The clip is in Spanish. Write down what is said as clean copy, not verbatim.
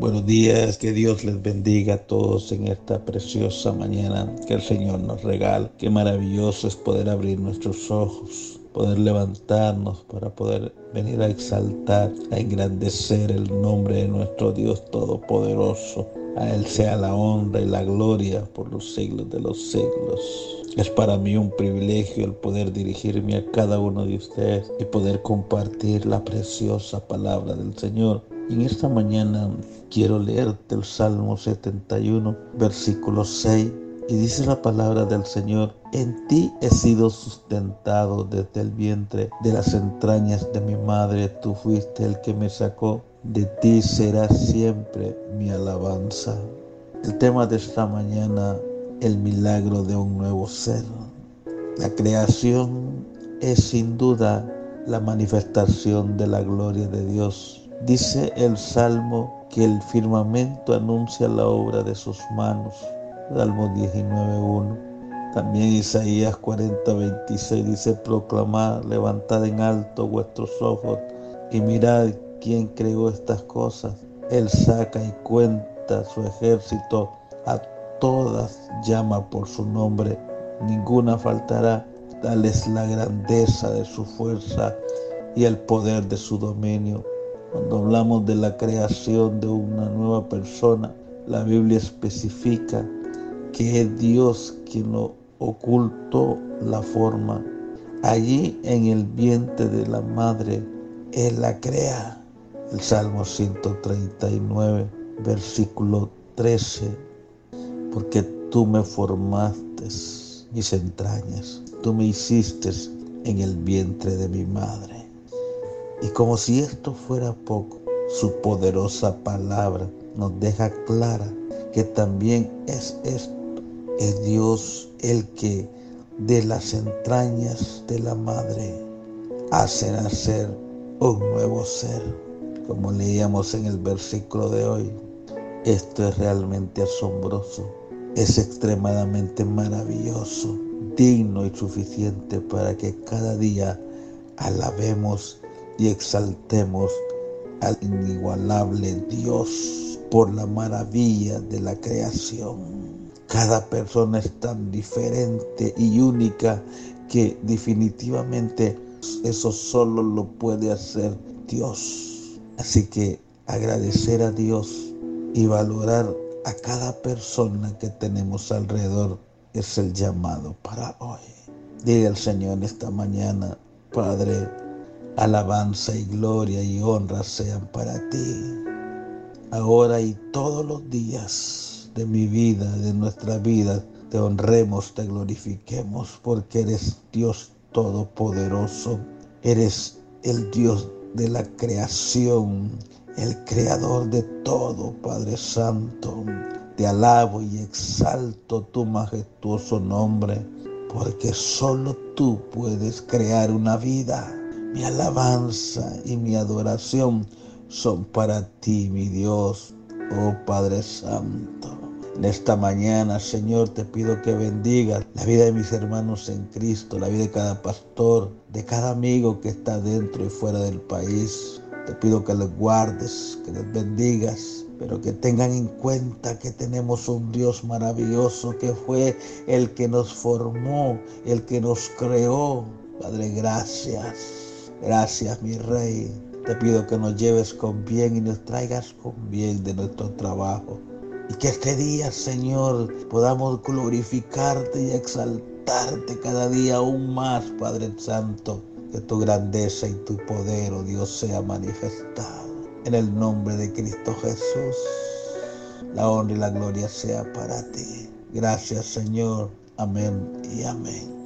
Buenos días, que Dios les bendiga a todos en esta preciosa mañana que el Señor nos regala. Qué maravilloso es poder abrir nuestros ojos, poder levantarnos para poder venir a exaltar, a engrandecer el nombre de nuestro Dios Todopoderoso. A Él sea la honra y la gloria por los siglos de los siglos. Es para mí un privilegio el poder dirigirme a cada uno de ustedes y poder compartir la preciosa palabra del Señor. En esta mañana quiero leerte el Salmo 71, versículo 6, y dice la palabra del Señor: en ti he sido sustentado desde el vientre de las entrañas de mi madre, tú fuiste el que me sacó, de ti será siempre mi alabanza. El tema de esta mañana: el milagro de un nuevo ser. La creación es sin duda la manifestación de la gloria de Dios. Dice el Salmo que el firmamento anuncia la obra de sus manos. Salmo 19:1. También Isaías 40:26 dice: proclamad, levantad en alto vuestros ojos y mirad quién creó estas cosas. Él saca y cuenta su ejército, a todas llama por su nombre, ninguna faltará. Tal es la grandeza de su fuerza y el poder de su dominio. Cuando hablamos de la creación de una nueva persona, la Biblia especifica que es Dios quien lo ocultó la forma. Allí en el vientre de la madre, Él la crea. El Salmo 139, versículo 13. Porque tú me formaste mis entrañas, tú me hiciste en el vientre de mi madre. Y como si esto fuera poco, su poderosa palabra nos deja clara que también es esto: es Dios el que de las entrañas de la madre hace nacer un nuevo ser. Como leíamos en el versículo de hoy, esto es realmente asombroso, es extremadamente maravilloso, digno y suficiente para que cada día alabemos y exaltemos al inigualable Dios por la maravilla de la creación. Cada persona es tan diferente y única que definitivamente eso solo lo puede hacer Dios. Así que agradecer a Dios y valorar a cada persona que tenemos alrededor es el llamado para hoy. Dile al Señor esta mañana: Padre, alabanza y gloria y honra sean para ti, ahora y todos los días de mi vida, de nuestra vida. Te honremos, te glorifiquemos, porque eres Dios todopoderoso. Eres el Dios de la creación, el creador de todo, Padre Santo. Te alabo y exalto tu majestuoso nombre, porque solo tú puedes crear una vida. Mi alabanza y mi adoración son para ti, mi Dios, oh Padre Santo. En esta mañana, Señor, te pido que bendigas la vida de mis hermanos en Cristo, la vida de cada pastor, de cada amigo que está dentro y fuera del país. Te pido que les guardes, que les bendigas, pero que tengan en cuenta que tenemos un Dios maravilloso, que fue el que nos formó, el que nos creó. Padre, gracias. Gracias, mi Rey. Te pido que nos lleves con bien y nos traigas con bien de nuestro trabajo. Y que este día, Señor, podamos glorificarte y exaltarte cada día aún más, Padre Santo. Que tu grandeza y tu poder, oh Dios, sea manifestado. En el nombre de Cristo Jesús, la honra y la gloria sea para ti. Gracias, Señor. Amén y amén.